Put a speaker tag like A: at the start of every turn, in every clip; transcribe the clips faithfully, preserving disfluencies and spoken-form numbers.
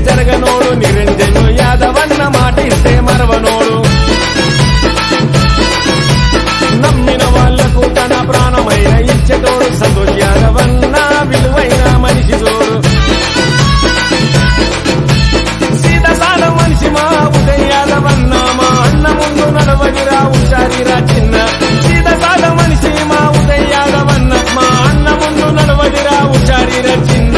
A: జరగనోడు నిరంజను యాదవన్న మాట ఇస్తే మరవనోడు నమ్మిన వాళ్లకు తన ప్రాణమైన ఇచ్చేటోడు సంతోష్ యాదవన్న విలువైన మనిషి తోడు సీతసాల మనిషి మా ఉదయ్ యాదవన్న మా అన్న ముందు నడవదిరా ఉషారిరా చిన్న సీతసాల మనిషి మా ఉదయ్ యాదవన్న మా అన్న ముందు నడవదిరా ఉషారిరా చిన్న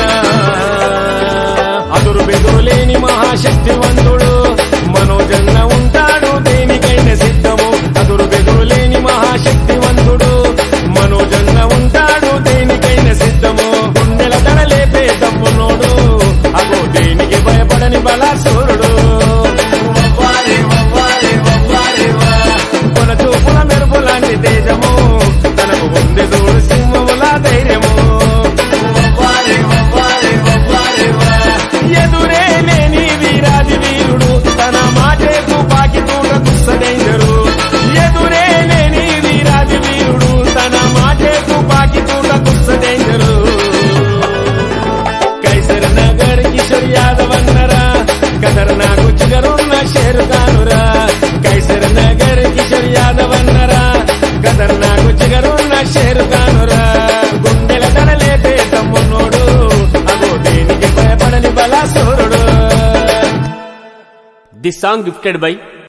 A: అదురు బెదురులేని మహాశక్తివంతుడు మనోజన్న ఉంటాడు దేనికైనా సిద్ధము అదురు బెదురులేని మహాశక్తివంతుడు మనోజన్న ఉంటాడు దేనికైనా సిద్ధము గుండెల దడలేపే దమ్మునోడు అగో దేనికి భయపడని బలాసురుడు కొన చూపుల మెరుపులాంటి తేజము తనకు ఉంది చూడు సింహముల ధైర్యము ఎదురే లేని వీరాది వీరుడు తన మాటే తుపాకి తూట దుస్సడైందరు ఎదురే లేని వీరాది వీరుడు తన మాటే తుపాకి తూట దుస్సడైందరు కైసర్ నగర్ కిషోర్ యాదవ్ అన్నరా కదర్ నాకు చిగరున్న షేరు కానురా కైసర్ నగర్ కిషోర్ యాదవ్ అన్నరా కదర్ నాకు చిగరున్న షేరు కానురా గుండెల దడలేపే తమ్మునోడు అగో దేనికి భయపడని బలాసురుడు.
B: This song gifted by